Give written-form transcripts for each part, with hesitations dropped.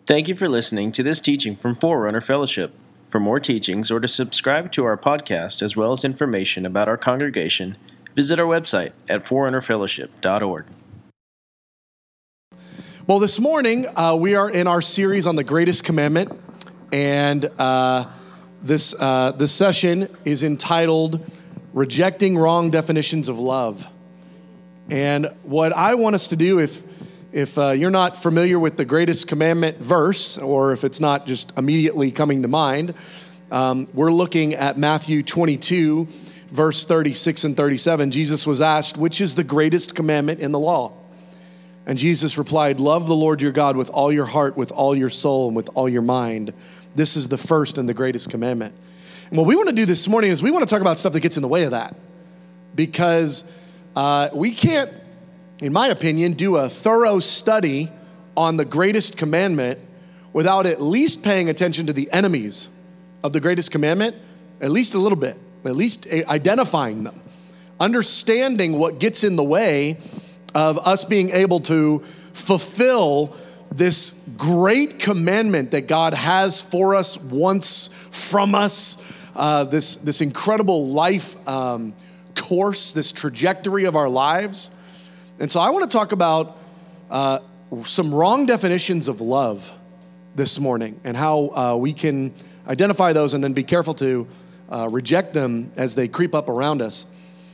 Thank you for listening to this teaching from Forerunner Fellowship. For more teachings or to subscribe to our podcast as well as information about our congregation, visit our website at forerunnerfellowship.org. Well, this morning we are in our series on the greatest commandment, and this session is entitled Rejecting Wrong Definitions of Love. And what I want us to do, if you're not familiar with the greatest commandment verse, or if it's not just immediately coming to mind, we're looking at Matthew 22, verse 36 and 37. Jesus was asked, which is the greatest commandment in the law? And Jesus replied, love the Lord your God with all your heart, with all your soul, and with all your mind. This is the first and the greatest commandment. And what we want to do this morning is we want to talk about stuff that gets in the way of that. Because we can't, in my opinion, do a thorough study on the greatest commandment without at least paying attention to the enemies of the greatest commandment, at least a little bit, at least identifying them, understanding what gets in the way of us being able to fulfill this great commandment that God has for us, wants from us, this incredible life course, this trajectory of our lives. And so I want to talk about some wrong definitions of love this morning and how we can identify those and then be careful to reject them as they creep up around us.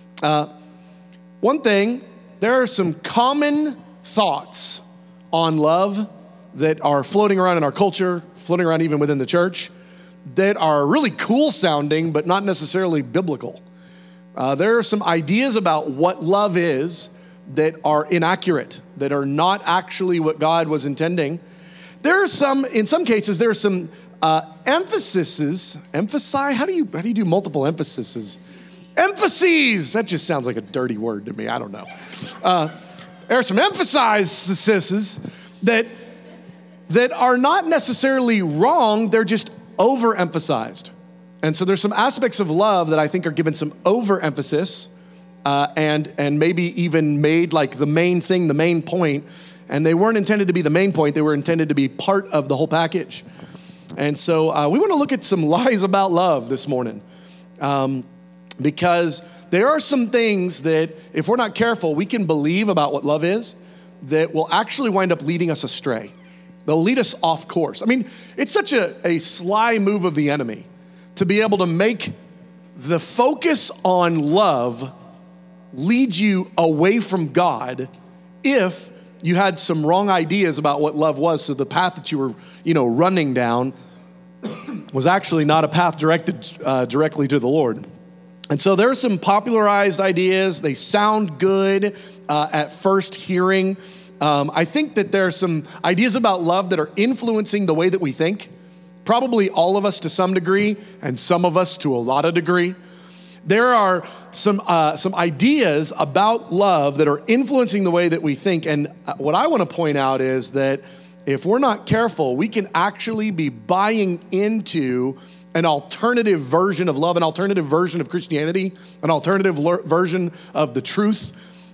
One thing, there are some common thoughts on love that are floating around in our culture, floating around even within the church, that are really cool sounding, but not necessarily biblical. There are some ideas about what love is that are inaccurate, that are not actually what God was intending. There are some, in some cases, there are some emphases. How do you do multiple emphases? Emphases. That just sounds like a dirty word to me. I don't know. There are some emphases that are not necessarily wrong. They're just overemphasized. And so there's some aspects of love that I think are given some overemphasis and maybe even made like the main thing, the main point. And they weren't intended to be the main point. They were intended to be part of the whole package. And so we want to look at some lies about love this morning. Because there are some things that, if we're not careful, we can believe about what love is that will actually wind up leading us astray. They'll lead us off course. I mean, it's such a sly move of the enemy to be able to make the focus on love lead you away from God if you had some wrong ideas about what love was. So the path that you were, running down was actually not a path directed directly to the Lord. And so there are some popularized ideas. They sound good at first hearing. I think that there are some ideas about love that are influencing the way that we think. Probably all of us to some degree, and some of us to a lot of degree. There are some ideas about love that are influencing the way that we think. And what I want to point out is that if we're not careful, we can actually be buying into an alternative version of love, an alternative version of Christianity, an alternative version of the truth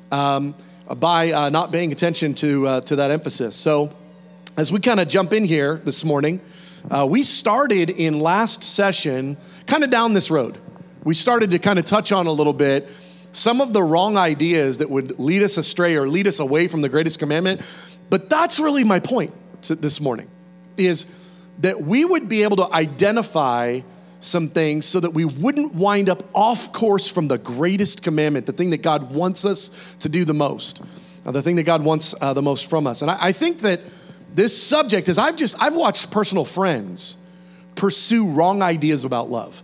by not paying attention to that emphasis. So as we kind of jump in here this morning, we started in last session kind of down this road. We started to kind of touch on a little bit some of the wrong ideas that would lead us astray or lead us away from the greatest commandment. But that's really my point this morning, is that we would be able to identify some things so that we wouldn't wind up off course from the greatest commandment, the thing that God wants us to do the most, the thing that God wants the most from us. And I think that this subject is, I've watched personal friends pursue wrong ideas about love.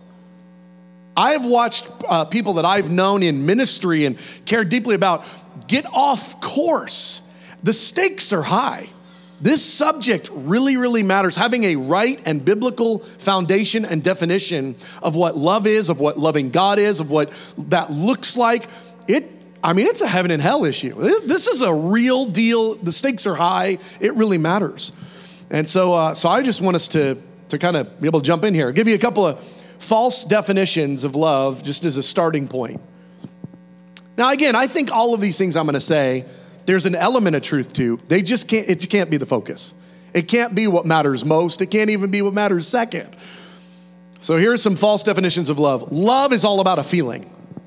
I have watched people that I've known in ministry and cared deeply about get off course. The stakes are high. This subject really, really matters. Having a right and biblical foundation and definition of what love is, of what loving God is, of what that looks like. It's a heaven and hell issue. This is a real deal. The stakes are high. It really matters. And so I just want us to kind of be able to jump in here. I'll give you a couple of false definitions of love just as a starting point. Now, again, I think all of these things I'm going to say, there's an element of truth to. It can't be the focus. It can't be what matters most. It can't even be what matters second. So here's some false definitions of love. Love is all about a feeling.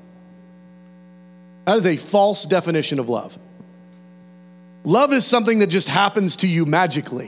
That is a false definition of love. Love is something that just happens to you magically.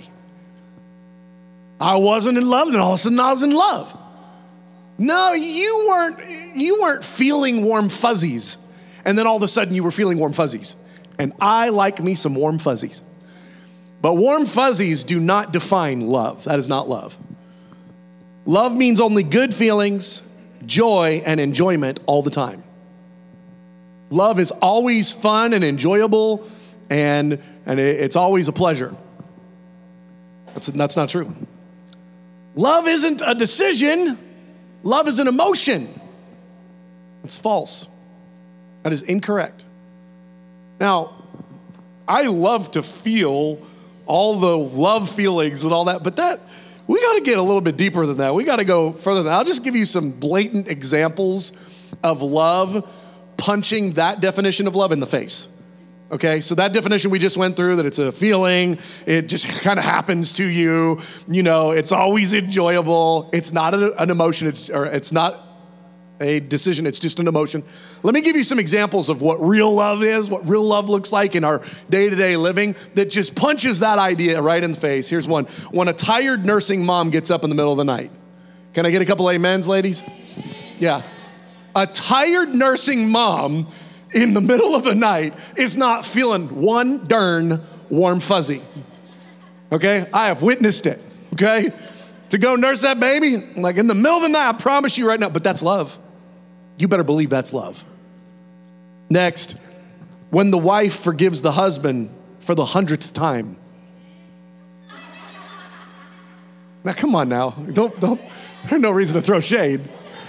I wasn't in love, and all of a sudden I was in love. No, you weren't feeling warm fuzzies, and then all of a sudden you were feeling warm fuzzies. And I like me some warm fuzzies. But warm fuzzies do not define love. That is not love. Love means only good feelings, joy, and enjoyment all the time. Love is always fun and enjoyable, and it's always a pleasure. That's not true. Love isn't a decision. Love is an emotion. It's false. That is incorrect. Now, I love to feel all the love feelings and all that, but we got to get a little bit deeper than that. We got to go further than that. I'll just give you some blatant examples of love punching that definition of love in the face. Okay, so that definition we just went through, that it's a feeling, it just kind of happens to you, it's always enjoyable, it's not an emotion, it's not a decision, it's just an emotion. Let me give you some examples of what real love is, what real love looks like in our day-to-day living that just punches that idea right in the face. Here's one. When a tired nursing mom gets up in the middle of the night. Can I get a couple amens, ladies? Yeah. A tired nursing mom in the middle of the night is not feeling one darn warm fuzzy. Okay? I have witnessed it. Okay? To go nurse that baby, like in the middle of the night, I promise you right now, but that's love. You better believe that's love. Next, when the wife forgives the husband for the 100th time. Now, come on now. Don't, there's no reason to throw shade.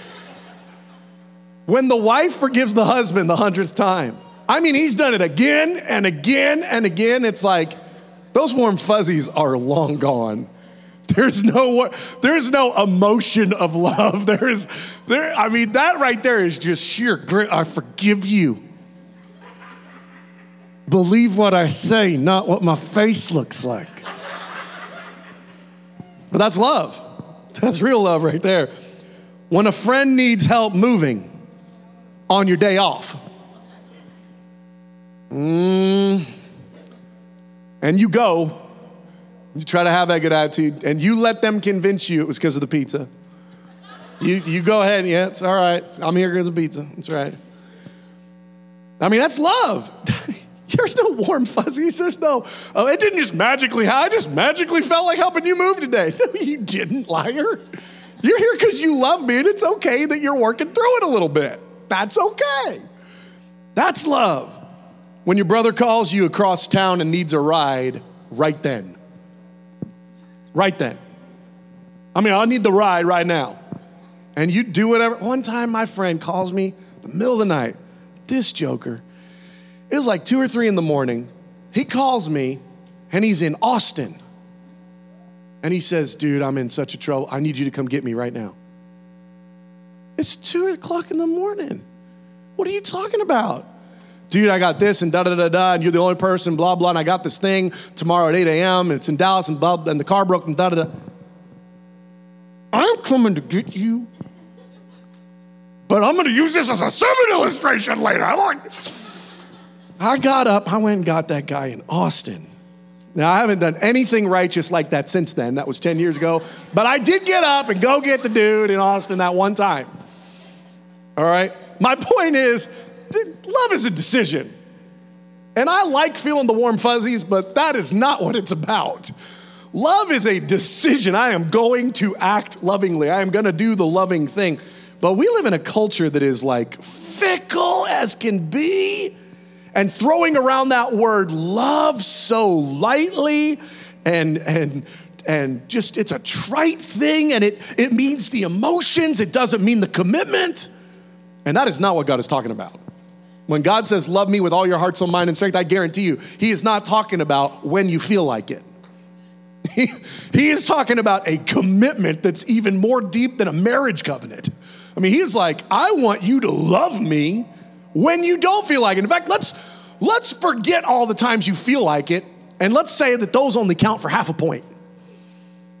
When the wife forgives the husband the 100th time, I mean, he's done it again and again and again. It's like those warm fuzzies are long gone. There's no emotion of love. That right there is just sheer grit. I forgive you. Believe what I say, not what my face looks like. But that's love. That's real love right there. When a friend needs help moving on your day off, and you go, you try to have that good attitude, and you let them convince you it was because of the pizza. You go ahead, yeah, it's all right. I'm here because of pizza. It's right. I mean, that's love. There's no warm fuzzies. There's no, it didn't just magically, I just magically felt like helping you move today. No, you didn't, liar. You're here because you love me, and it's okay that you're working through it a little bit. That's okay. That's love. When your brother calls you across town and needs a ride, right then. Right then. I mean, I need the ride right now. And you do whatever. One time my friend calls me in the middle of the night. This joker. It was like 2 or 3 in the morning. He calls me and he's in Austin. And he says, dude, I'm in such a trouble. I need you to come get me right now. It's 2 o'clock in the morning. What are you talking about? Dude, I got this and da-da-da-da, and you're the only person, blah, blah, and I got this thing tomorrow at 8 a.m., and it's in Dallas, and blah, and the car broke, and da-da-da. I'm coming to get you, but I'm going to use this as a sermon illustration later. I got up, I went and got that guy in Austin. Now, I haven't done anything righteous like that since then. That was 10 years ago. But I did get up and go get the dude in Austin that one time. All right? My point is, love is a decision. And I like feeling the warm fuzzies, but that is not what it's about. Love is a decision. I am going to act lovingly. I am going to do the loving thing. But we live in a culture that is like fickle as can be, and throwing around that word love so lightly, and just it's a trite thing, and it means the emotions. It doesn't mean the commitment. And that is not what God is talking about. When God says, love me with all your heart, soul, mind, and strength, I guarantee you, he is not talking about when you feel like it. He is talking about a commitment that's even more deep than a marriage covenant. I mean, he's like, I want you to love me when you don't feel like it. In fact, let's forget all the times you feel like it, and let's say that those only count for half a point.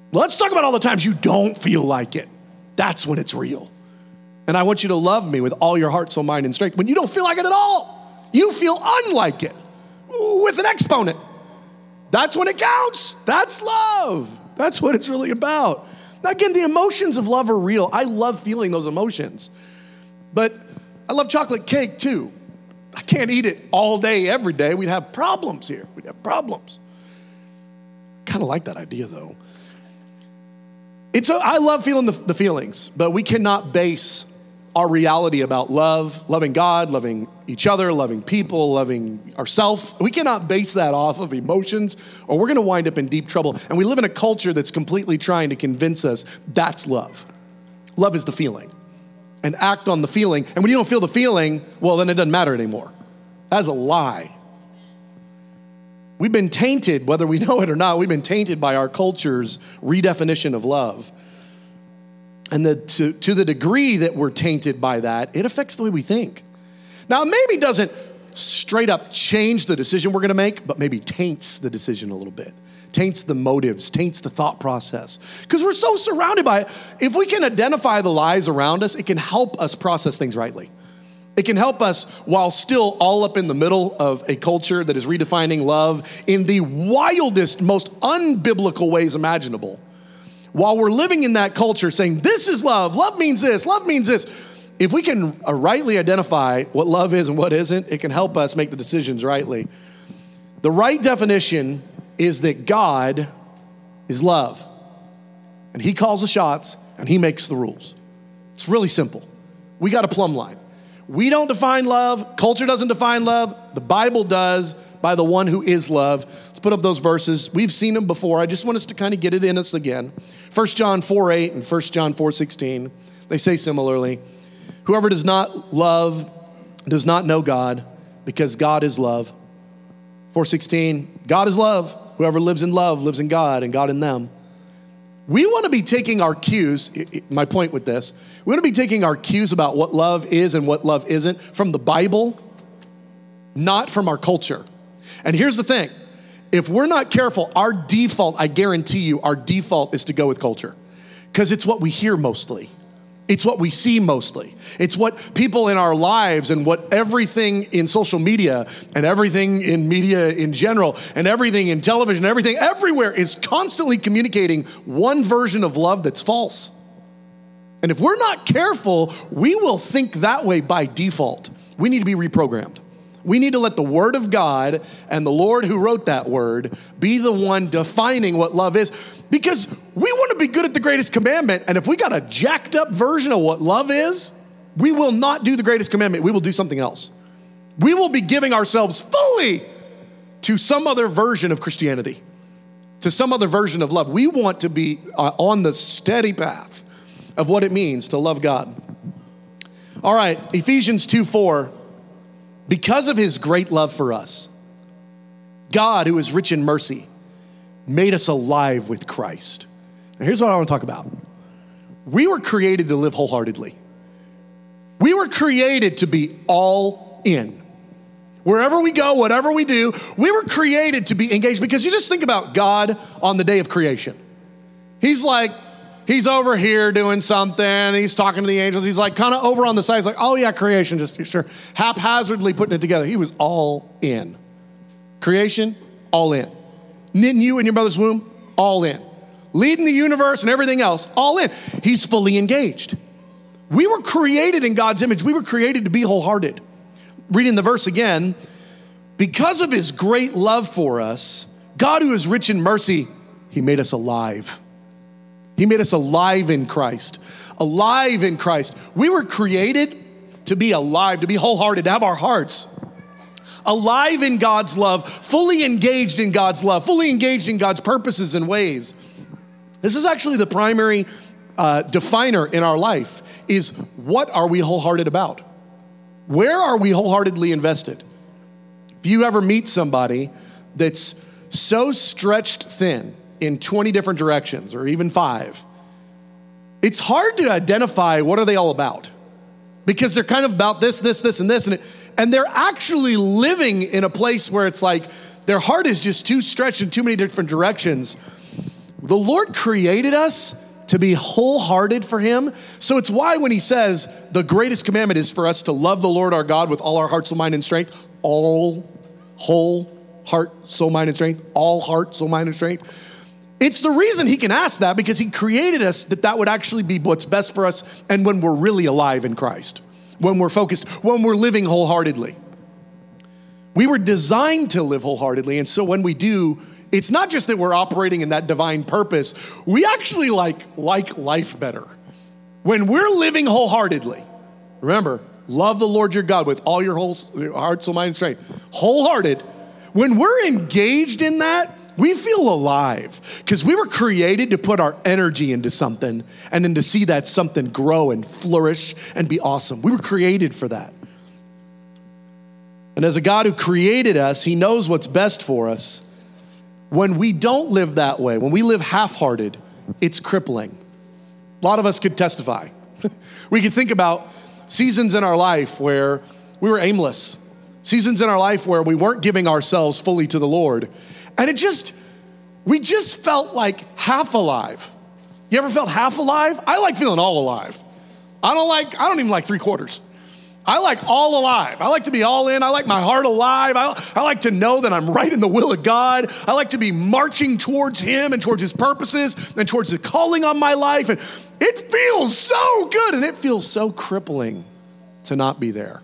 Let's talk about all the times you don't feel like it. That's when it's real. And I want you to love me with all your heart, soul, mind, and strength. When you don't feel like it at all, you feel unlike it with an exponent. That's when it counts. That's love. That's what it's really about. Now, again, the emotions of love are real. I love feeling those emotions. But I love chocolate cake too. I can't eat it all day, every day. We'd have problems here. We'd have problems. Kind of like that idea, though. I love feeling the feelings, but we cannot base our reality about love, loving God, loving each other, loving people, loving ourselves. We cannot base that off of emotions, or we're going to wind up in deep trouble. And we live in a culture that's completely trying to convince us that's love. Love is the feeling. And act on the feeling. And when you don't feel the feeling, well, then it doesn't matter anymore. That's a lie. We've been tainted, whether we know it or not, we've been tainted by our culture's redefinition of love. And to the degree that we're tainted by that, it affects the way we think. Now, it maybe doesn't straight up change the decision we're going to make, but maybe taints the decision a little bit. Taints the motives, taints the thought process. Because we're so surrounded by it. If we can identify the lies around us, it can help us process things rightly. It can help us while still all up in the middle of a culture that is redefining love in the wildest, most unbiblical ways imaginable. While we're living in that culture saying, this is love, love means this, love means this. If we can rightly identify what love is and what isn't, it can help us make the decisions rightly. The right definition is that God is love. And he calls the shots and he makes the rules. It's really simple. We got a plumb line. We don't define love. Culture doesn't define love. The Bible does by the one who is love. Let's put up those verses. We've seen them before. I just want us to kind of get it in us again. 1 John 4:8 and 1 John 4:16. They say similarly, whoever does not love does not know God, because God is love. 4:16, God is love. Whoever lives in love lives in God and God in them. We want to be taking our cues, my point with this, we want to be taking our cues about what love is and what love isn't from the Bible, not from our culture. And here's the thing, if we're not careful, our default, I guarantee you, our default is to go with culture. Because it's what we hear mostly. It's what we see mostly. It's what people in our lives and what everything in social media and everything in media in general and everything in television, everything everywhere is constantly communicating one version of love that's false. And if we're not careful, we will think that way by default. We need to be reprogrammed. We need to let the Word of God and the Lord who wrote that word be the one defining what love is, because we want to be good at the greatest commandment. And if we got a jacked up version of what love is, we will not do the greatest commandment. We will do something else. We will be giving ourselves fully to some other version of Christianity, to some other version of love. We want to be on the steady path of what it means to love God. All right, Ephesians 2:4. Because of his great love for us, God, who is rich in mercy, made us alive with Christ. Now, here's what I want to talk about. We were created to live wholeheartedly. We were created to be all in. Wherever we go, whatever we do, we were created to be engaged, because you just think about God on the day of creation. He's over here doing something. He's talking to the angels. He's like kind of over on the side. He's like, oh yeah, creation, just sure. Haphazardly putting it together. He was all in. Creation, all in. Knitting you in your mother's womb, all in. Leading the universe and everything else, all in. He's fully engaged. We were created in God's image. We were created to be wholehearted. Reading the verse again, because of his great love for us, God, who is rich in mercy, he made us alive. He made us alive in Christ. Alive in Christ. We were created to be alive, to be wholehearted, to have our hearts alive in God's love, fully engaged in God's love, fully engaged in God's purposes and ways. This is actually the primary definer in our life, is what are we wholehearted about? Where are we wholeheartedly invested? If you ever meet somebody that's so stretched thin in 20 different directions, or even 5, it's hard to identify what are they all about, because they're kind of about this, and this, and they're actually living in a place where it's like their heart is just too stretched in too many different directions. The Lord created us to be wholehearted for him. So it's why when he says the greatest commandment is for us to love the Lord our God with all our heart, soul, mind, and strength, all whole heart, soul, mind, and strength, all heart, soul, mind, and strength. It's the reason he can ask that, because he created us that would actually be what's best for us, and when we're really alive in Christ, when we're focused, when we're living wholeheartedly. We were designed to live wholeheartedly, and so when we do, it's not just that we're operating in that divine purpose, we actually like life better. When we're living wholeheartedly, remember, love the Lord your God with all your whole heart, soul, mind, and strength. Wholehearted. When we're engaged in that, we feel alive, because we were created to put our energy into something and then to see that something grow and flourish and be awesome. We were created for that. And as a God who created us, he knows what's best for us. When we don't live that way, when we live half-hearted, it's crippling. A lot of us could testify. We could think about seasons in our life where we were aimless, seasons in our life where we weren't giving ourselves fully to the Lord. And we just felt like half alive. You ever felt half alive? I like feeling all alive. I don't even like 3/4. I like all alive. I like to be all in. I like my heart alive. I like to know that I'm right in the will of God. I like to be marching towards him and towards his purposes and towards the calling on my life. And it feels so good, and it feels so crippling to not be there,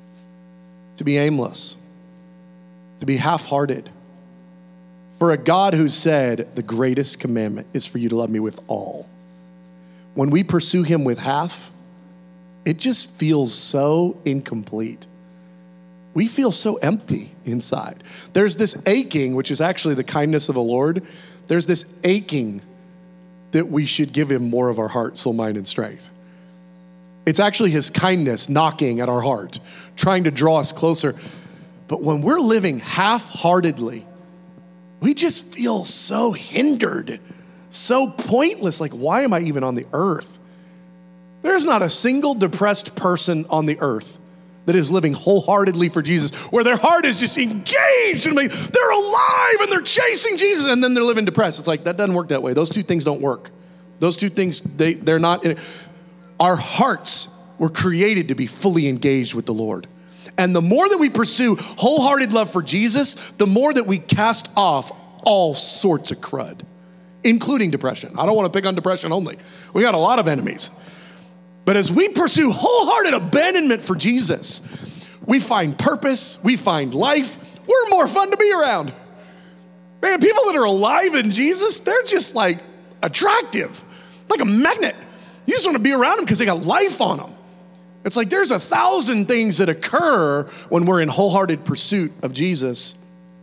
to be aimless, to be half-hearted. For a God who said, the greatest commandment is for you to love me with all. When we pursue him with half, it just feels so incomplete. We feel so empty inside. There's this aching, which is actually the kindness of the Lord. There's this aching that we should give him more of our heart, soul, mind, and strength. It's actually his kindness knocking at our heart, trying to draw us closer. But when we're living half-heartedly, we just feel so hindered, so pointless. Like, why am I even on the earth? There's not a single depressed person on the earth that is living wholeheartedly for Jesus, where their heart is just engaged and they're alive and they're chasing Jesus, and then they're living depressed. It's like, that doesn't work that way. Those two things don't work. Those two things, they're not. Our hearts were created to be fully engaged with the Lord. And the more that we pursue wholehearted love for Jesus, the more that we cast off all sorts of crud, including depression. I don't want to pick on depression only. We got a lot of enemies. But as we pursue wholehearted abandonment for Jesus, we find purpose, we find life. We're more fun to be around. Man, people that are alive in Jesus, they're just like attractive, like a magnet. You just want to be around them because they got life on them. It's like there's 1,000 things that occur when we're in wholehearted pursuit of Jesus.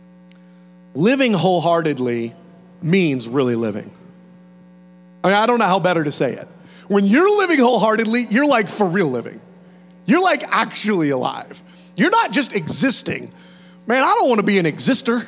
Living wholeheartedly means really living. I don't know how better to say it. When you're living wholeheartedly, you're like for real living. You're like actually alive. You're not just existing. Man, I don't want to be an exister.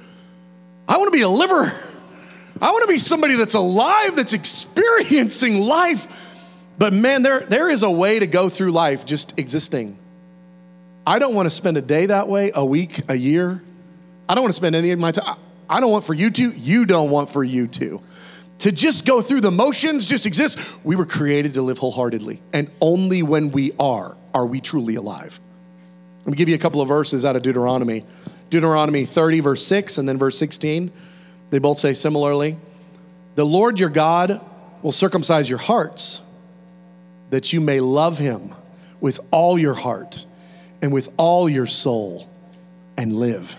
I want to be a liver. I want to be somebody that's alive, that's experiencing life. But man, there is a way to go through life just existing. I don't want to spend a day that way, a week, a year. I don't want to spend any of my time. I don't want for you to. You don't want for you to. To just go through the motions, just exist. We were created to live wholeheartedly. And only when we are we truly alive. Let me give you a couple of verses out of Deuteronomy. Deuteronomy 30, verse 6, and then verse 16. They both say similarly, the Lord your God will circumcise your hearts, that you may love him with all your heart and with all your soul and live.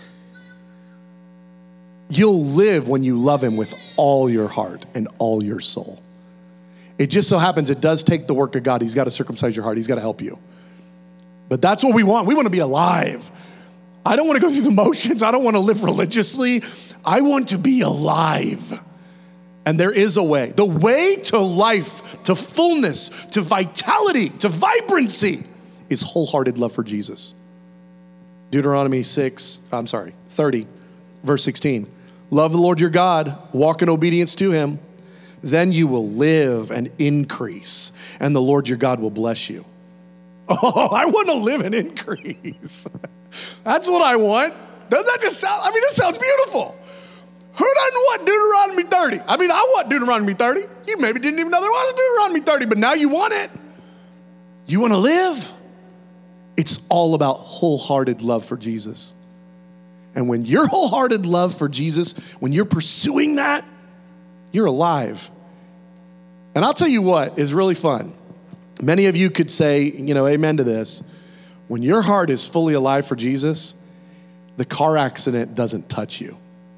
You'll live when you love him with all your heart and all your soul. It just so happens it does take the work of God. He's got to circumcise your heart. He's got to help you. But that's what we want. We want to be alive. I don't want to go through the motions. I don't want to live religiously. I want to be alive. And there is a way. The way to life, to fullness, to vitality, to vibrancy is wholehearted love for Jesus. Deuteronomy 30, verse 16. Love the Lord your God, walk in obedience to him, then you will live and increase, and the Lord your God will bless you. Oh, I want to live and increase. That's what I want. Doesn't that just sound, this sounds beautiful. Who doesn't want Deuteronomy 30? I mean, I want Deuteronomy 30. You maybe didn't even know there was a Deuteronomy 30, but now you want it. You want to live? It's all about wholehearted love for Jesus. And when your wholehearted love for Jesus, when you're pursuing that, you're alive. And I'll tell you what is really fun. Many of you could say, amen to this. When your heart is fully alive for Jesus, the car accident doesn't touch you.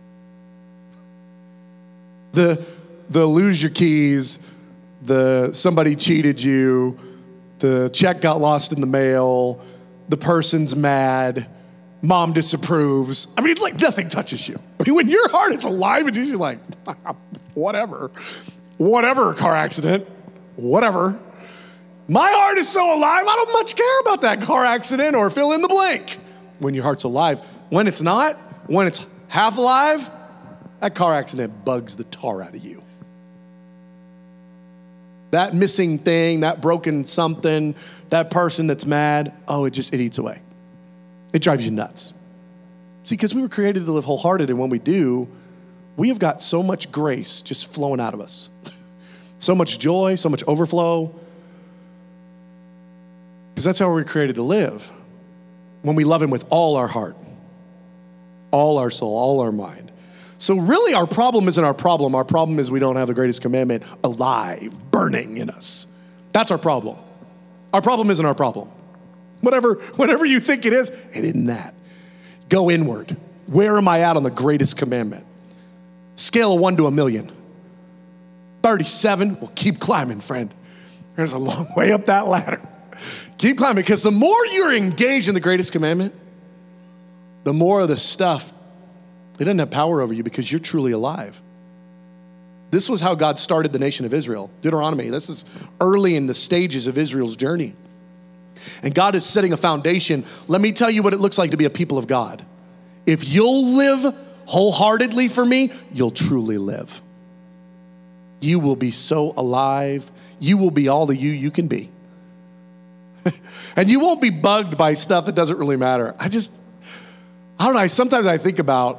The lose your keys, somebody cheated you, the check got lost in the mail, the person's mad, mom disapproves. I mean, it's like nothing touches you. I mean, when your heart is alive and you're like, whatever, car accident, whatever. My heart is so alive, I don't much care about that car accident or fill in the blank. When your heart's alive. When it's not, when it's half alive, that car accident bugs the tar out of you. That missing thing, that broken something, that person that's mad, it eats away. It drives you nuts. See, because we were created to live wholehearted, and when we do, we have got so much grace just flowing out of us. So much joy, so much overflow. Because that's how we're created to live. When we love him with all our heart, all our soul, all our mind. So really our problem isn't our problem. Our problem is we don't have the greatest commandment alive, burning in us. That's our problem. Our problem isn't our problem. Whatever you think it isn't that. Go inward. Where am I at on the greatest commandment? Scale of 1 to 1,000,000. 37, well, keep climbing, friend. There's a long way up that ladder. Keep climbing, because the more you're engaged in the greatest commandment, the more of the stuff, it doesn't have power over you because you're truly alive. This was how God started the nation of Israel. Deuteronomy, this is early in the stages of Israel's journey. And God is setting a foundation. Let me tell you what it looks like to be a people of God. If you'll live wholeheartedly for me, you'll truly live. You will be so alive. You will be all the you can be. And you won't be bugged by stuff that doesn't really matter. I don't know, sometimes I think about,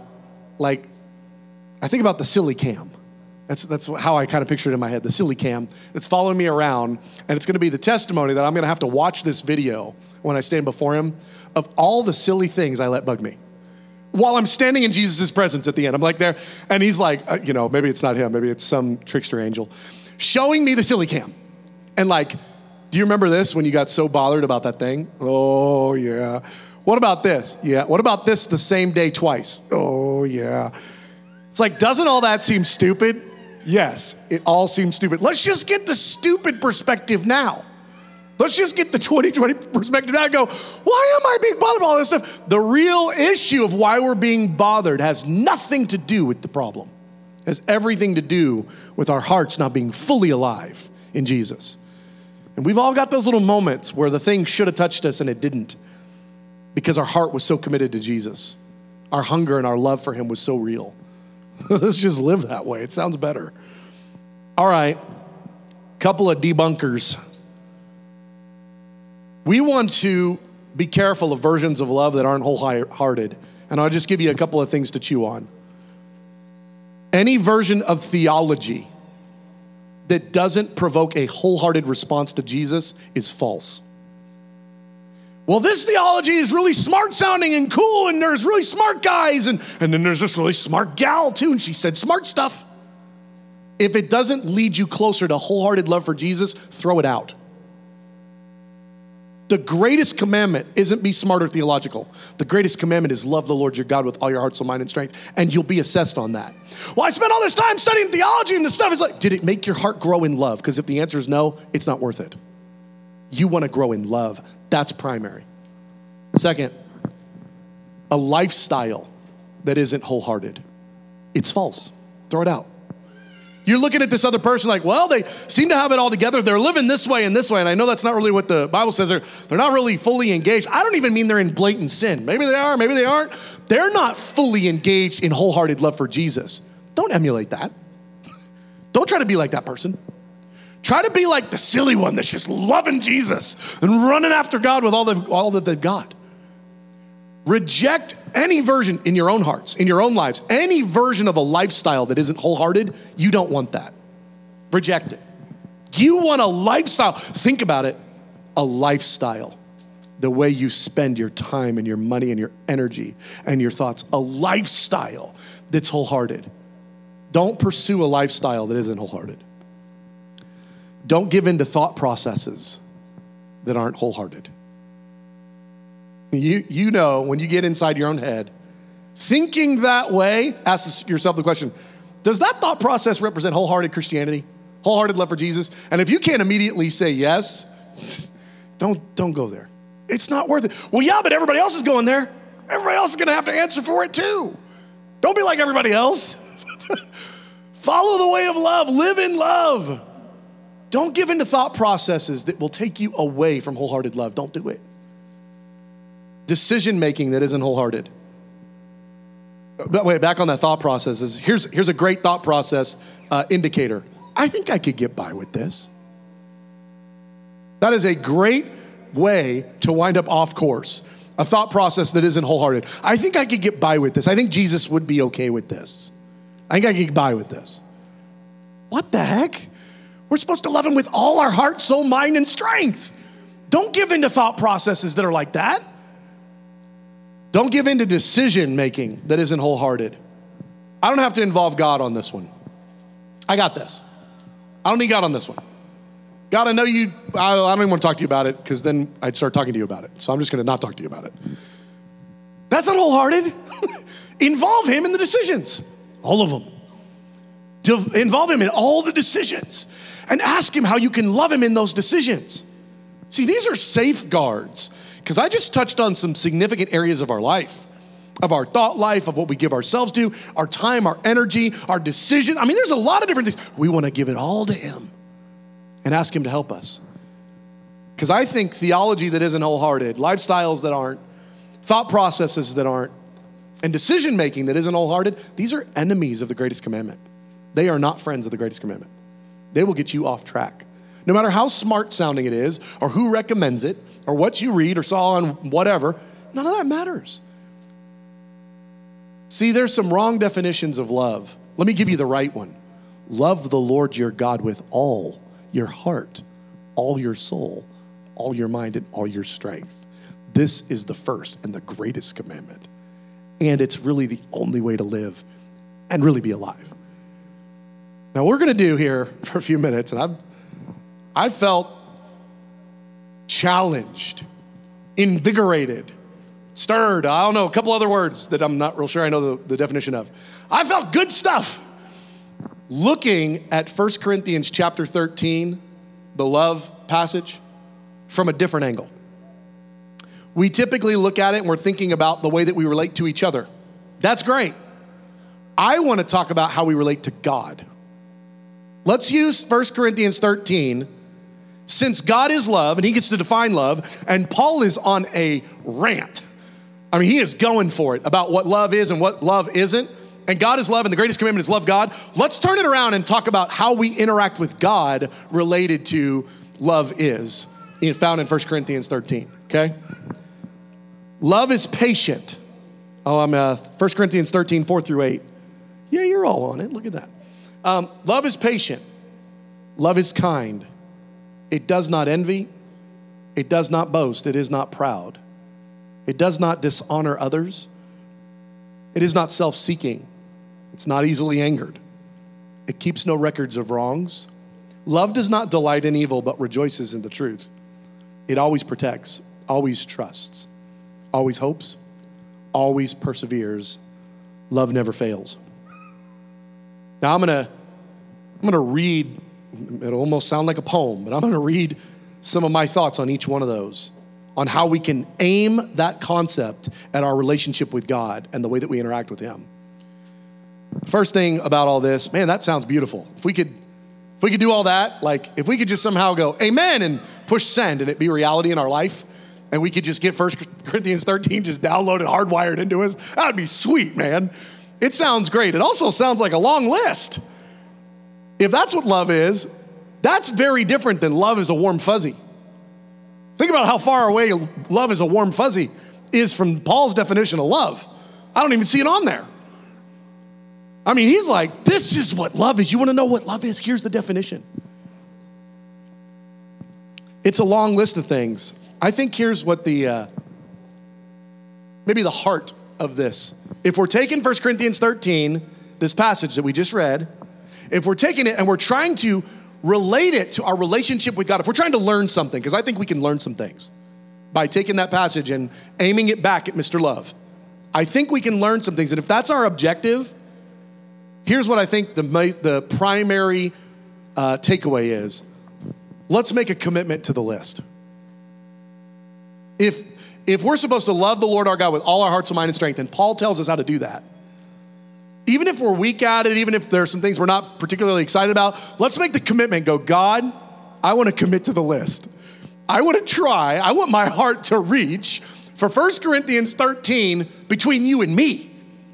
the silly cam. That's how I kind of picture it in my head, the silly cam that's following me around, and it's going to be the testimony that I'm going to have to watch this video when I stand before him of all the silly things I let bug me. While I'm standing in Jesus' presence at the end, I'm like there, and he's like, maybe it's not him, maybe it's some trickster angel, showing me the silly cam. And do you remember this when you got so bothered about that thing? Oh, yeah. What about this? Yeah. What about this the same day twice? Oh, yeah. It's doesn't all that seem stupid? Yes, it all seems stupid. Let's just get the stupid perspective now. Let's just get the 2020 perspective now and go, why am I being bothered by all this stuff? The real issue of why we're being bothered has nothing to do with the problem. It has everything to do with our hearts not being fully alive in Jesus. And we've all got those little moments where the thing should have touched us and it didn't, because our heart was so committed to Jesus. Our hunger and our love for him was so real. Let's just live that way. It sounds better. All right, couple of debunkers. We want to be careful of versions of love that aren't wholehearted. And I'll just give you a couple of things to chew on. Any version of theology that doesn't provoke a wholehearted response to Jesus is false. Well, this theology is really smart sounding and cool, and there's really smart guys, and then there's this really smart gal too, and she said smart stuff. If it doesn't lead you closer to wholehearted love for Jesus, throw it out. The greatest commandment isn't be smart or theological. The greatest commandment is love the Lord your God with all your heart, soul, mind, and strength, and you'll be assessed on that. Well, I spent all this time studying theology and this stuff. It's did it make your heart grow in love? Because if the answer is no, it's not worth it. You want to grow in love. That's primary. Second, a lifestyle that isn't wholehearted. It's false. Throw it out. You're looking at this other person well, they seem to have it all together. They're living this way and this way. And I know that's not really what the Bible says. They're not really fully engaged. I don't even mean they're in blatant sin. Maybe they are, maybe they aren't. They're not fully engaged in wholehearted love for Jesus. Don't emulate that. Don't try to be like that person. Try to be like the silly one that's just loving Jesus and running after God with all that they've got. Reject any version in your own hearts, in your own lives, any version of a lifestyle that isn't wholehearted. You don't want that. Reject it. You want a lifestyle. Think about it. A lifestyle. The way you spend your time and your money and your energy and your thoughts. A lifestyle that's wholehearted. Don't pursue a lifestyle that isn't wholehearted. Don't give in to thought processes that aren't wholehearted. You know, when you get inside your own head, thinking that way, ask yourself the question, does that thought process represent wholehearted Christianity? Wholehearted love for Jesus? And if you can't immediately say yes, don't go there. It's not worth it. Well, yeah, but everybody else is going there. Everybody else is going to have to answer for it too. Don't be like everybody else. Follow the way of love. Live in love. Don't give in to thought processes that will take you away from wholehearted love. Don't do it. Decision making that isn't wholehearted. But wait, back on that thought process. Here's a great thought process indicator. I think I could get by with this. That is a great way to wind up off course. A thought process that isn't wholehearted. I think I could get by with this. I think Jesus would be okay with this. I think I could get by with this. What the heck? We're supposed to love him with all our heart, soul, mind, and strength. Don't give in to thought processes that are like that. Don't give in to decision making that isn't wholehearted. I don't have to involve God on this one. I got this. I don't need God on this one. God, I know you, I don't even want to talk to you about it because then I'd start talking to you about it. So I'm just going to not talk to you about it. That's not wholehearted. Involve him in the decisions, all of them. Involve him in all the decisions and ask him how you can love him in those decisions. See, these are safeguards because I just touched on some significant areas of our life, of our thought life, of what we give ourselves to, our time, our energy, our decision. I mean, there's a lot of different things. We want to give it all to him and ask him to help us. Because I think theology that isn't wholehearted, lifestyles that aren't, thought processes that aren't, and decision-making that isn't wholehearted, these are enemies of the greatest commandment. They are not friends of the greatest commandment. They will get you off track. No matter how smart sounding it is, or who recommends it, or what you read or saw on whatever, none of that matters. See, there's some wrong definitions of love. Let me give you the right one. Love the Lord your God with all your heart, all your soul, all your mind, and all your strength. This is the first and the greatest commandment. And it's really the only way to live and really be alive. Now, what we're going to do here for a few minutes, and I felt challenged, invigorated, stirred. I don't know, a couple other words that I'm not real sure I know the definition of. I felt good stuff looking at 1 Corinthians chapter 13, the love passage, from a different angle. We typically look at it and we're thinking about the way that we relate to each other. That's great. I want to talk about how we relate to God. Let's use 1 Corinthians 13, since God is love and he gets to define love, and Paul is on a rant. I mean, he is going for it about what love is and what love isn't. And God is love and the greatest commandment is love God. Let's turn it around and talk about how we interact with God related to love is, found in 1 Corinthians 13, okay? Love is patient. Oh, I'm 1 Corinthians 13, 4 through 8. Yeah, you're all on it. Look at that. Love is patient. Love is kind. It does not envy. It does not boast. It is not proud. It does not dishonor others. It is not self-seeking. It's not easily angered. It keeps no records of wrongs. Love does not delight in evil, but rejoices in the truth. It always protects, always trusts, always hopes, always perseveres. Love never fails. Now I'm gonna read, it'll almost sound like a poem, but I'm gonna read some of my thoughts on each one of those, on how we can aim that concept at our relationship with God and the way that we interact with him. First thing about all this, man, that sounds beautiful. If we could do all that, like if we could just somehow go amen and push send and it be reality in our life, and we could just get 1 Corinthians 13 just downloaded, hardwired into us, that'd be sweet, man. It sounds great. It also sounds like a long list. If that's what love is, that's very different than love is a warm fuzzy. Think about how far away love is a warm fuzzy is from Paul's definition of love. I don't even see it on there. I mean, he's like, this is what love is. You want to know what love is? Here's the definition. It's a long list of things. I think here's what maybe the heart of this. If we're taking 1 Corinthians 13, this passage that we just read, if we're taking it and we're trying to relate it to our relationship with God, if we're trying to learn something, because I think we can learn some things by taking that passage and aiming it back at Mr. Love. I think we can learn some things. And if that's our objective, here's what I think the primary takeaway is. Let's make a commitment to the list. If we're supposed to love the Lord our God with all our heart, soul, mind, and strength, and Paul tells us how to do that, even if we're weak at it, even if there's some things we're not particularly excited about, let's make the commitment, go, God, I want to commit to the list. I want to try, I want my heart to reach for 1 Corinthians 13 between you and me.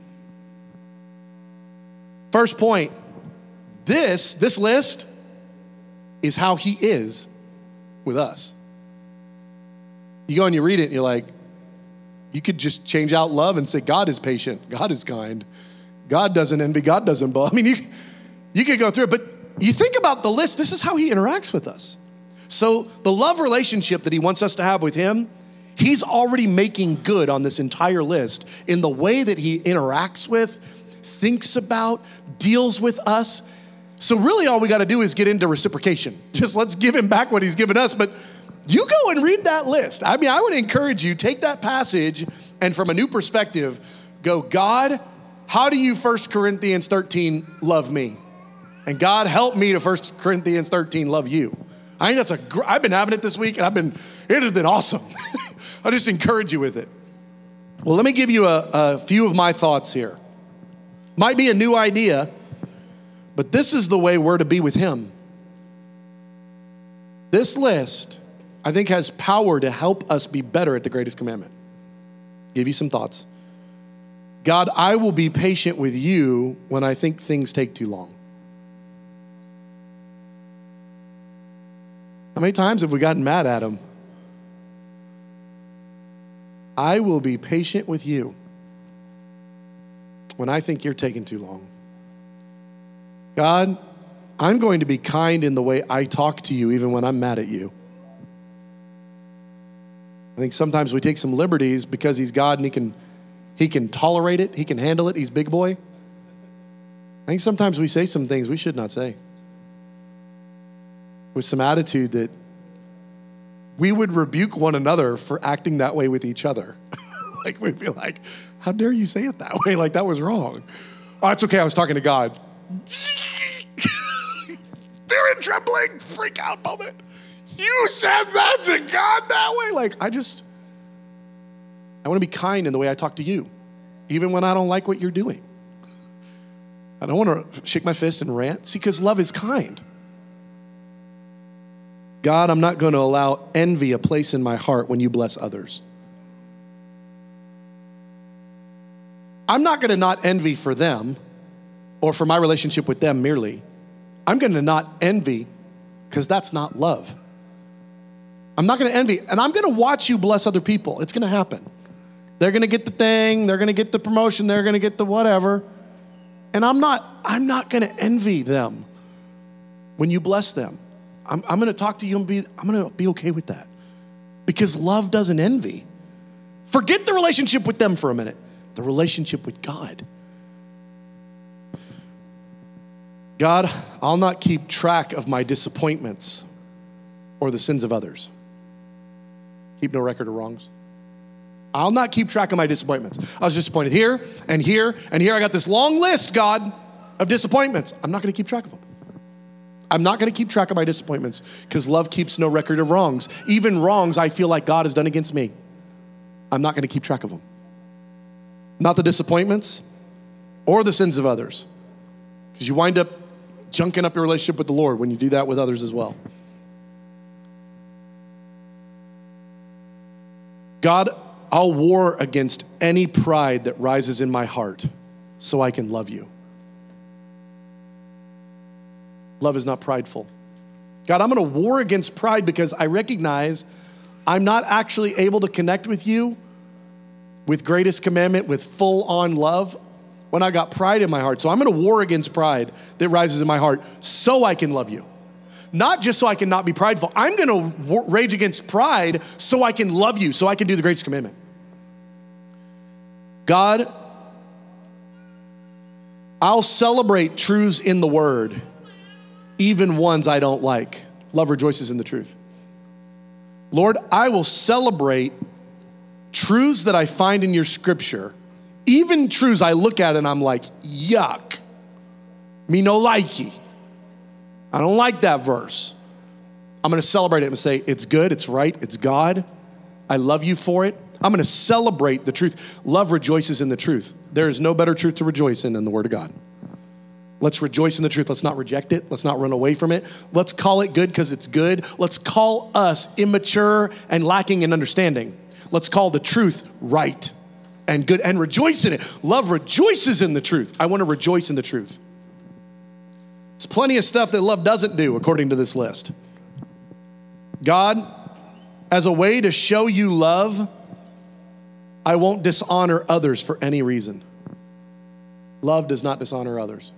First point, this list is how he is with us. You go and you read it and you're like, you could just change out love and say, God is patient, God is kind, God doesn't envy, God doesn't boast. I mean, you could go through it, but you think about the list, this is how he interacts with us. So the love relationship that he wants us to have with him, he's already making good on this entire list in the way that he interacts with, thinks about, deals with us. So really all we got to do is get into reciprocation. Just let's give him back what he's given us. But you go and read that list. I mean, I would encourage you, take that passage and from a new perspective, go, God, how do you 1 Corinthians 13 love me? And God, help me to 1 Corinthians 13 love you. I think I've been having it this week and it has been awesome. I'll just encourage you with it. Well, let me give you a few of my thoughts here. Might be a new idea, but this is the way we're to be with him. This list, I think, has power to help us be better at the greatest commandment. Give you some thoughts. God, I will be patient with you when I think things take too long. How many times have we gotten mad at him? I will be patient with you when I think you're taking too long. God, I'm going to be kind in the way I talk to you even when I'm mad at you. I think sometimes we take some liberties because he's God and he can tolerate it, he can handle it, he's big boy. I think sometimes we say some things we should not say with some attitude that we would rebuke one another for acting that way with each other. Like we'd be like, how dare you say it that way? Like that was wrong. Oh, it's okay, I was talking to God. Fear and trembling, freak out moment. You said that to God that way? Like I want to be kind in the way I talk to you, even when I don't like what you're doing. I don't want to shake my fist and rant. See, because love is kind. God, I'm not going to allow envy a place in my heart when you bless others. I'm not going to not envy for them or for my relationship with them merely. I'm going to not envy because that's not love. I'm not going to envy, and I'm going to watch you bless other people. It's going to happen. They're going to get the thing, they're going to get the promotion, they're going to get the whatever. And I'm not going to envy them when you bless them. I'm going to talk to you and I'm going to be okay with that. Because love doesn't envy. Forget the relationship with them for a minute. The relationship with God. God, I'll not keep track of my disappointments or the sins of others. Keep no record of wrongs. I'll not keep track of my disappointments. I was disappointed here and here and here. I got this long list, God, of disappointments. I'm not going to keep track of them. I'm not going to keep track of my disappointments because love keeps no record of wrongs. Even wrongs I feel like God has done against me. I'm not going to keep track of them. Not the disappointments or the sins of others. Because you wind up junking up your relationship with the Lord when you do that with others as well. God, I'll war against any pride that rises in my heart so I can love you. Love is not prideful. God, I'm going to war against pride because I recognize I'm not actually able to connect with you with greatest commandment, with full on love, when I got pride in my heart. So I'm going to war against pride that rises in my heart so I can love you. Not just so I can not be prideful. I'm going to rage against pride so I can love you, so I can do the greatest commandment. God, I'll celebrate truths in the word, even ones I don't like. Love rejoices in the truth. Lord, I will celebrate truths that I find in your scripture, even truths I look at and I'm like, yuck, me no likey. I don't like that verse. I'm going to celebrate it and say, it's good, it's right, it's God. I love you for it. I'm going to celebrate the truth. Love rejoices in the truth. There is no better truth to rejoice in than the word of God. Let's rejoice in the truth. Let's not reject it. Let's not run away from it. Let's call it good because it's good. Let's call us immature and lacking in understanding. Let's call the truth right and good and rejoice in it. Love rejoices in the truth. I want to rejoice in the truth. There's plenty of stuff that love doesn't do, according to this list. God, as a way to show you love, I won't dishonor others for any reason. Love does not dishonor others.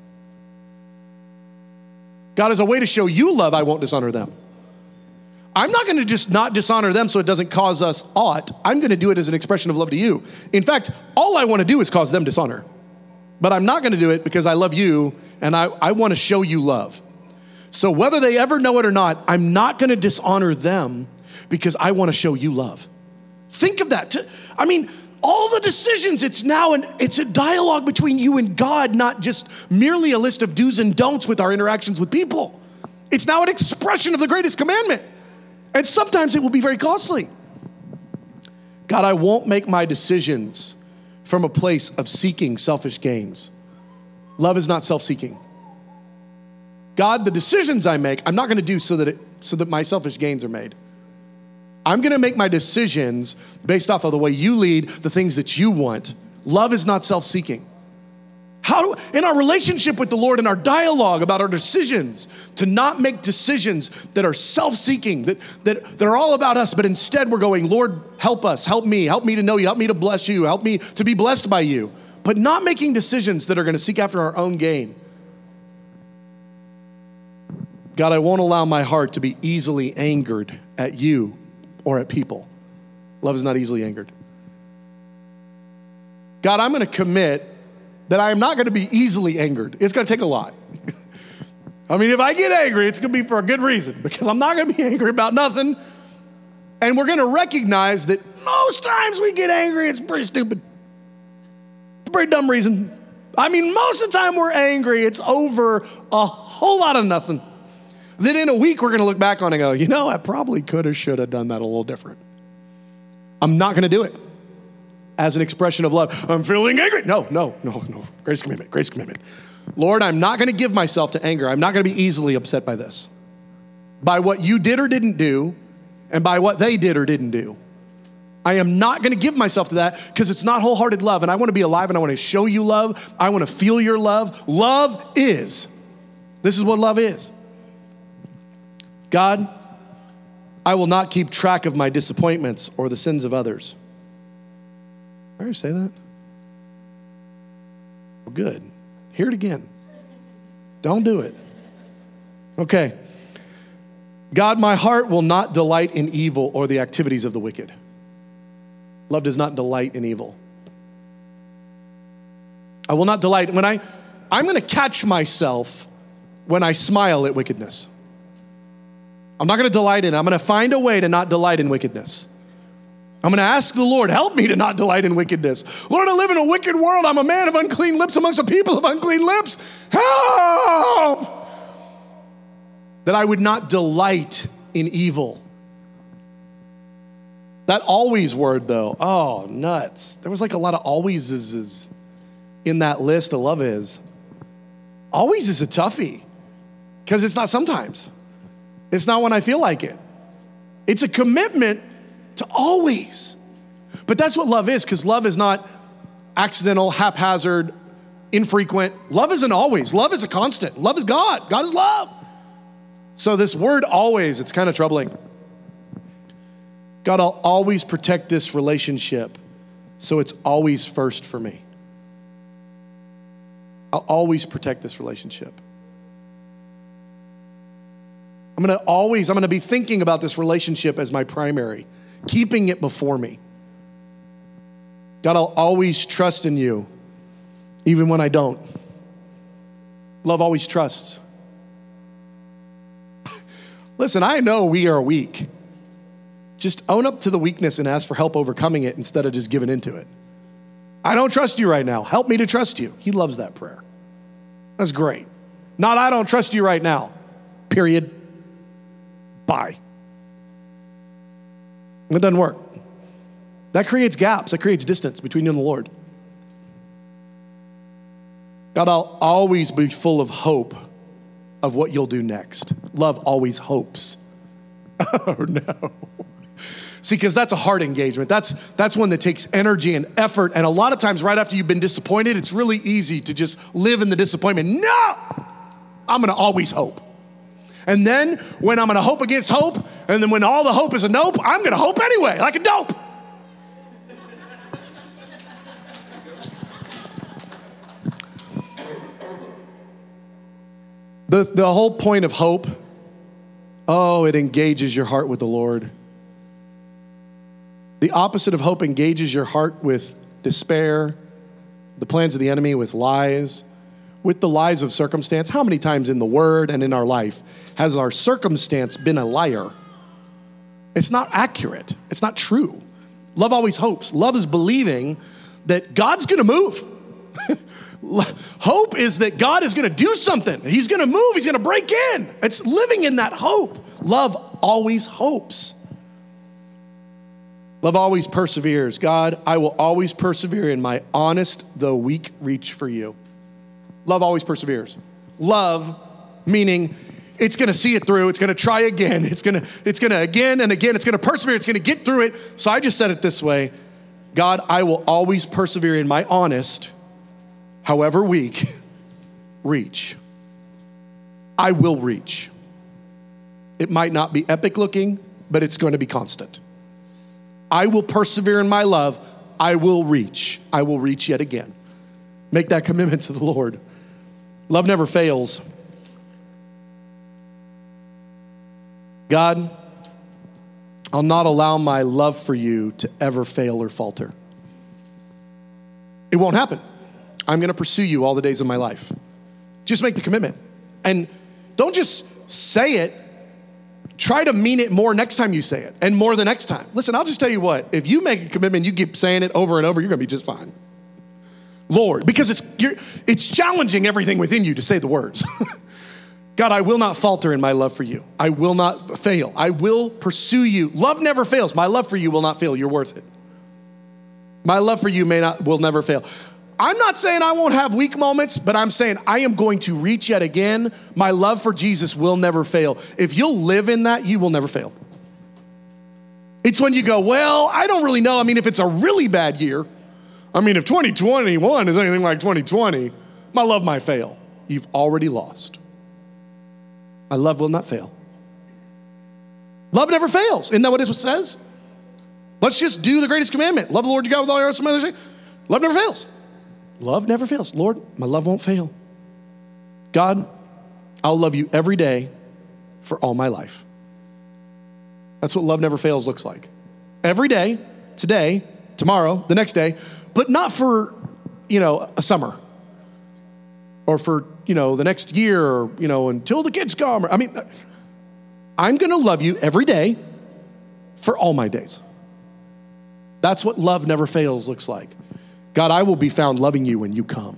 God, as a way to show you love, I won't dishonor them. I'm not going to just not dishonor them so it doesn't cause us aught. I'm going to do it as an expression of love to you. In fact, all I want to do is cause them dishonor. But I'm not going to do it because I love you and I want to show you love. So whether they ever know it or not, I'm not going to dishonor them because I want to show you love. Think of that. I mean, all the decisions, it's a dialogue between you and God, not just merely a list of do's and don'ts with our interactions with people. It's now an expression of the greatest commandment. And sometimes it will be very costly. God, I won't make my decisions from a place of seeking selfish gains. Love is not self-seeking. God, the decisions I make, I'm not going to do so that my selfish gains are made. I'm going to make my decisions based off of the way you lead, the things that you want. Love is not self-seeking. In our relationship with the Lord, in our dialogue about our decisions, to not make decisions that are self-seeking, that are all about us, but instead we're going, Lord, help us, help me to know you, help me to bless you, help me to be blessed by you, but not making decisions that are going to seek after our own gain. God, I won't allow my heart to be easily angered at you or at people. Love is not easily angered. God, I'm going to commit that I am not going to be easily angered. It's going to take a lot. I mean, if I get angry, it's going to be for a good reason because I'm not going to be angry about nothing. And we're going to recognize that most times we get angry, it's pretty stupid. It's a pretty dumb reason. I mean, most of the time we're angry, it's over a whole lot of nothing. Then in a week, we're going to look back on it and go, I probably could have, should have done that a little different. I'm not going to do it as an expression of love. I'm feeling angry. No. Greatest commandment. Lord, I'm not going to give myself to anger. I'm not going to be easily upset by this. By what you did or didn't do, and by what they did or didn't do. I am not going to give myself to that because it's not wholehearted love. And I want to be alive and I want to show you love. I want to feel your love. This is what love is. God, I will not keep track of my disappointments or the sins of others. Did I ever say that? Well, good. Hear it again. Don't do it. Okay. God, my heart will not delight in evil or the activities of the wicked. Love does not delight in evil. I will not delight. I'm going to catch myself when I smile at wickedness. I'm not going to delight in it. I'm going to find a way to not delight in wickedness. I'm going to ask the Lord, help me to not delight in wickedness. Lord, I live in a wicked world. I'm a man of unclean lips amongst a people of unclean lips. Help! That I would not delight in evil. That always word, though, oh, nuts. There was like a lot of alwayses in that list of love is. Always is a toughie because it's not sometimes. It's not when I feel like it. It's a commitment to always. But that's what love is, because love is not accidental, haphazard, infrequent. Love isn't always. Love is a constant. Love is God. God is love. So this word always, it's kind of troubling. God, I'll always protect this relationship So it's always first for me. I'll always protect this relationship. I'm going to be thinking about this relationship as my primary, keeping it before me. God, I'll always trust in you, even when I don't. Love always trusts. Listen, I know we are weak. Just own up to the weakness and ask for help overcoming it instead of just giving into it. I don't trust you right now. Help me to trust you. He loves that prayer. That's great. Not, I don't trust you right now. Period. Bye. It doesn't work. That creates gaps. That creates distance between you and the Lord. God, I'll always be full of hope of what you'll do next. Love always hopes. Oh, no. See, because that's a hard engagement. That's one that takes energy and effort. And a lot of times right after you've been disappointed, it's really easy to just live in the disappointment. No! I'm going to always hope. And then when I'm going to hope against hope, and then when all the hope is a nope, I'm going to hope anyway, like a dope. The whole point of hope, it engages your heart with the Lord. The opposite of hope engages your heart with despair, the plans of the enemy, with lies, with the lies of circumstance. How many times in the Word and in our life has our circumstance been a liar? It's not accurate. It's not true. Love always hopes. Love is believing that God's going to move. Hope is that God is going to do something. He's going to move. He's going to break in. It's living in that hope. Love always hopes. Love always perseveres. God, I will always persevere in my honest, though weak reach for you. Love always perseveres. Love, meaning it's going to see it through. It's going to try again. It's going to again and again. It's going to persevere. It's going to get through it. So I just said it this way. God, I will always persevere in my honest, however weak, reach. I will reach. It might not be epic looking, but it's going to be constant. I will persevere in my love. I will reach. I will reach yet again. Make that commitment to the Lord. Love never fails. God, I'll not allow my love for you to ever fail or falter. It won't happen. I'm going to pursue you all the days of my life. Just make the commitment. And don't just say it. Try to mean it more next time you say it, and more the next time. Listen, I'll just tell you what. If you make a commitment, you keep saying it over and over, you're going to be just fine. Lord, because it's challenging everything within you to say the words. God, I will not falter in my love for you. I will not fail. I will pursue you. Love never fails. My love for you will not fail. You're worth it. My love for you will never fail. I'm not saying I won't have weak moments, but I'm saying I am going to reach yet again. My love for Jesus will never fail. If you'll live in that, you will never fail. It's when you go, well, I don't really know. I mean, if it's a really bad year, if 2021 is anything like 2020, my love might fail. You've already lost. My love will not fail. Love never fails. Isn't that what it says? Let's just do the greatest commandment. Love the Lord your God with all your heart, soul, mind, and strength. Love never fails. Love never fails. Lord, my love won't fail. God, I'll love you every day for all my life. That's what love never fails looks like. Every day, today, tomorrow, the next day, but not for, a summer or for, the next year or, until the kids come. I'm going to love you every day for all my days. That's what love never fails looks like. God, I will be found loving you when you come.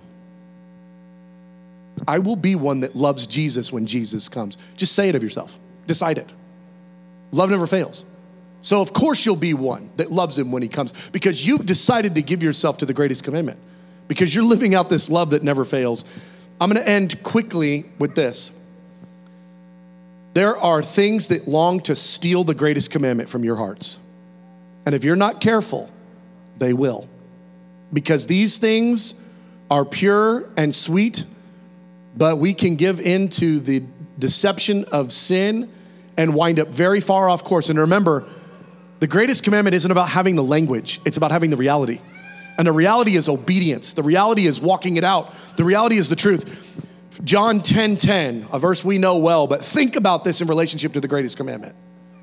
I will be one that loves Jesus when Jesus comes. Just say it of yourself. Decide it. Love never fails. So of course you'll be one that loves him when he comes because you've decided to give yourself to the greatest commitment because you're living out this love that never fails. I'm going to end quickly with this. There are things that long to steal the greatest commandment from your hearts. And if you're not careful, they will. Because these things are pure and sweet, but we can give in to the deception of sin and wind up very far off course. And remember, the greatest commandment isn't about having the language. It's about having the reality. And the reality is obedience. The reality is walking it out. The reality is the truth. John 10:10, a verse we know well, but think about this in relationship to the greatest commandment.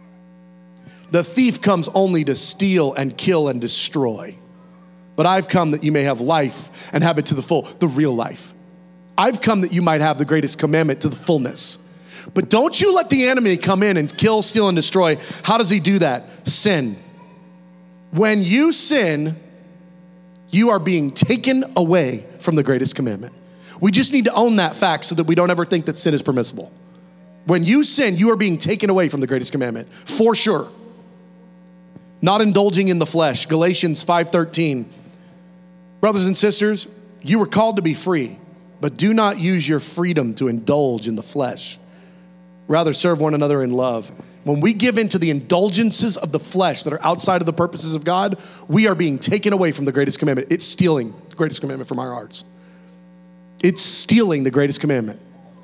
The thief comes only to steal and kill and destroy. But I've come that you may have life and have it to the full, the real life. I've come that you might have the greatest commandment to the fullness. But don't you let the enemy come in and kill, steal, and destroy. How does he do that? Sin. When you sin, you are being taken away from the greatest commandment. We just need to own that fact so that we don't ever think that sin is permissible. When you sin, you are being taken away from the greatest commandment, for sure. Not indulging in the flesh, Galatians 5:13. Brothers and sisters, you were called to be free, but do not use your freedom to indulge in the flesh. Rather, serve one another in love. When we give in to the indulgences of the flesh that are outside of the purposes of God, we are being taken away from the greatest commandment. It's stealing the greatest commandment from our hearts. It's stealing the greatest commandment.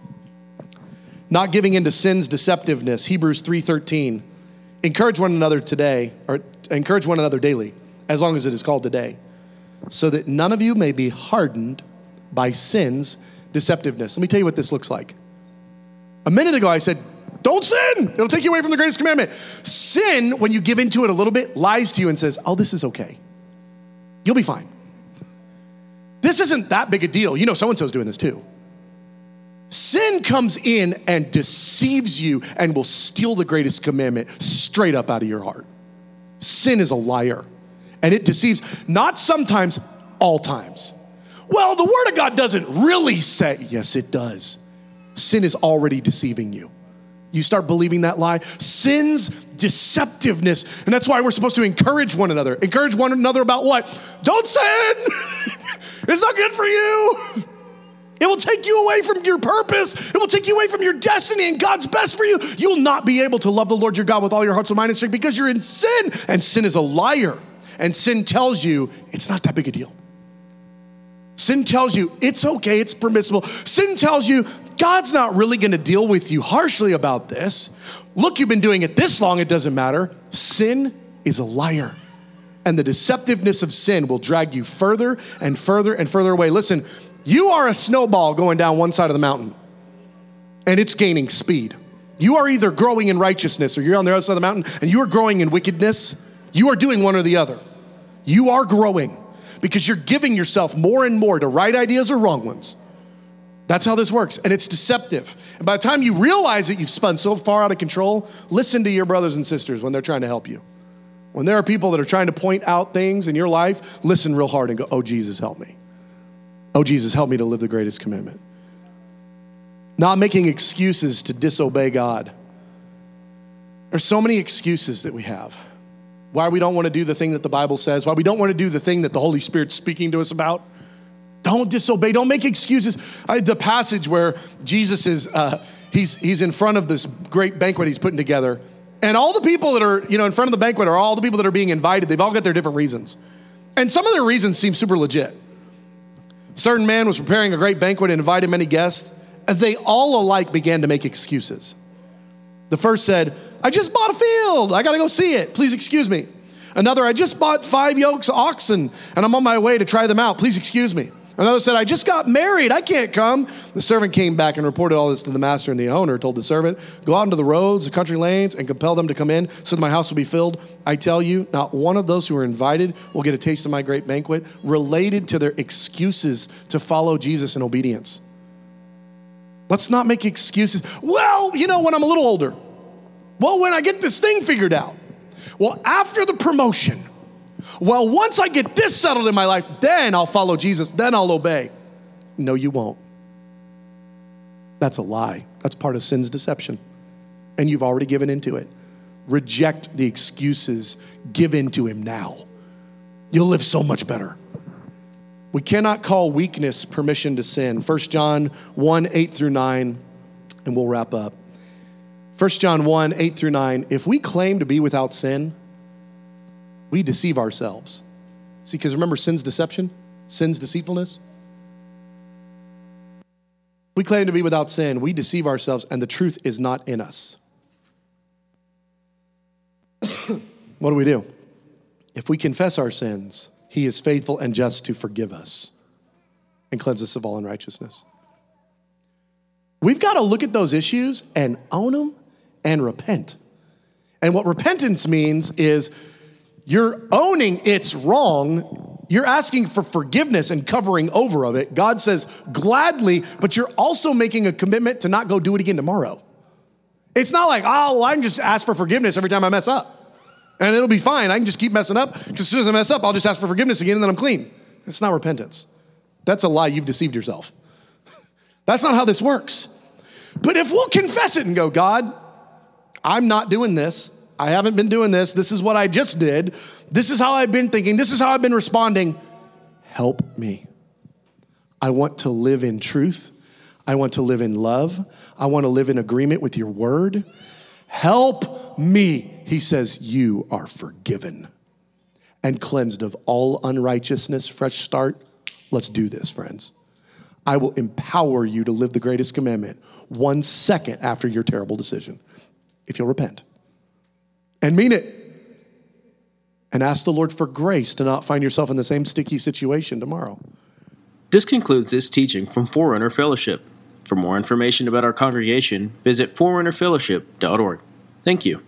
Not giving into sin's deceptiveness, Hebrews 3:13. Encourage one another today, or encourage one another daily, as long as it is called today, so that none of you may be hardened by sin's deceptiveness. Let me tell you what this looks like. A minute ago, I said, don't sin. It'll take you away from the greatest commandment. Sin, when you give into it a little bit, lies to you and says, oh, this is okay. You'll be fine. This isn't that big a deal. You know, so-and-so's doing this too. Sin comes in and deceives you and will steal the greatest commandment straight up out of your heart. Sin is a liar, and it deceives, not sometimes, all times. Well, the Word of God doesn't really say, yes, it does. Sin is already deceiving you. You start believing that lie. Sin's deceptiveness, and that's why we're supposed to encourage one another. Encourage one another about what? Don't sin. It's not good for you. It will take you away from your purpose. It will take you away from your destiny and God's best for you. You will not be able to love the Lord your God with all your heart, soul, mind, and strength because you're in sin. And sin is a liar. And sin tells you it's not that big a deal. Sin tells you it's okay, it's permissible. Sin tells you God's not really going to deal with you harshly about this. Look, you've been doing it this long, it doesn't matter. Sin is a liar. And the deceptiveness of sin will drag you further and further and further away. Listen, you are a snowball going down one side of the mountain, and it's gaining speed. You are either growing in righteousness or you're on the other side of the mountain, and you are growing in wickedness. You are doing one or the other. You are growing because you're giving yourself more and more to right ideas or wrong ones. That's how this works, and it's deceptive. And by the time you realize that you've spun so far out of control, listen to your brothers and sisters when they're trying to help you. When there are people that are trying to point out things in your life, listen real hard and go, oh, Jesus, help me. Oh, Jesus, help me to live the greatest commandment. Not making excuses to disobey God. There's so many excuses that we have. Why we don't want to do the thing that the Bible says. Why we don't want to do the thing that the Holy Spirit's speaking to us about. Don't disobey. Don't make excuses. The passage where Jesus is, he's in front of this great banquet he's putting together. And all the people that are, in front of the banquet are all the people that are being invited. They've all got their different reasons. And some of their reasons seem super legit. A certain man was preparing a great banquet and invited many guests. And they all alike began to make excuses. The first said, I just bought a field. I got to go see it. Please excuse me. Another, I just bought 5 yokes of oxen and I'm on my way to try them out. Please excuse me. Another said, I just got married. I can't come. The servant came back and reported all this to the master, and the owner told the servant, go out into the roads, the country lanes, and compel them to come in so that my house will be filled. I tell you, not one of those who are invited will get a taste of my great banquet, related to their excuses to follow Jesus in obedience. Let's not make excuses. Well, when I'm a little older. Well, when I get this thing figured out. Well, after the promotion. Well, once I get this settled in my life, then I'll follow Jesus, then I'll obey. No, you won't. That's a lie. That's part of sin's deception. And you've already given into it. Reject the excuses. Give in to him now. You'll live so much better. We cannot call weakness permission to sin. 1 John 1, 8 through 9, and we'll wrap up. 1 John 1, 8 through 9, if we claim to be without sin, we deceive ourselves. See, because remember sin's deception, sin's deceitfulness. We claim to be without sin, we deceive ourselves, and the truth is not in us. What do? If we confess our sins, he is faithful and just to forgive us and cleanse us of all unrighteousness. We've got to look at those issues and own them and repent. And what repentance means is you're owning it's wrong. You're asking for forgiveness and covering over of it. God says gladly, but you're also making a commitment to not go do it again tomorrow. It's not like, oh, well, I can just ask for forgiveness every time I mess up. And it'll be fine. I can just keep messing up because as soon as I mess up, I'll just ask for forgiveness again and then I'm clean. It's not repentance. That's a lie. You've deceived yourself. That's not how this works. But if we'll confess it and go, God, I'm not doing this. I haven't been doing this. This is what I just did. This is how I've been thinking. This is how I've been responding. Help me. I want to live in truth. I want to live in love. I want to live in agreement with your word. Help me. He says, you are forgiven and cleansed of all unrighteousness. Fresh start. Let's do this, friends. I will empower you to live the greatest commandment 1 second after your terrible decision, if you'll repent and mean it and ask the Lord for grace to not find yourself in the same sticky situation tomorrow. This concludes this teaching from Forerunner Fellowship. For more information about our congregation, visit forerunnerfellowship.org. Thank you.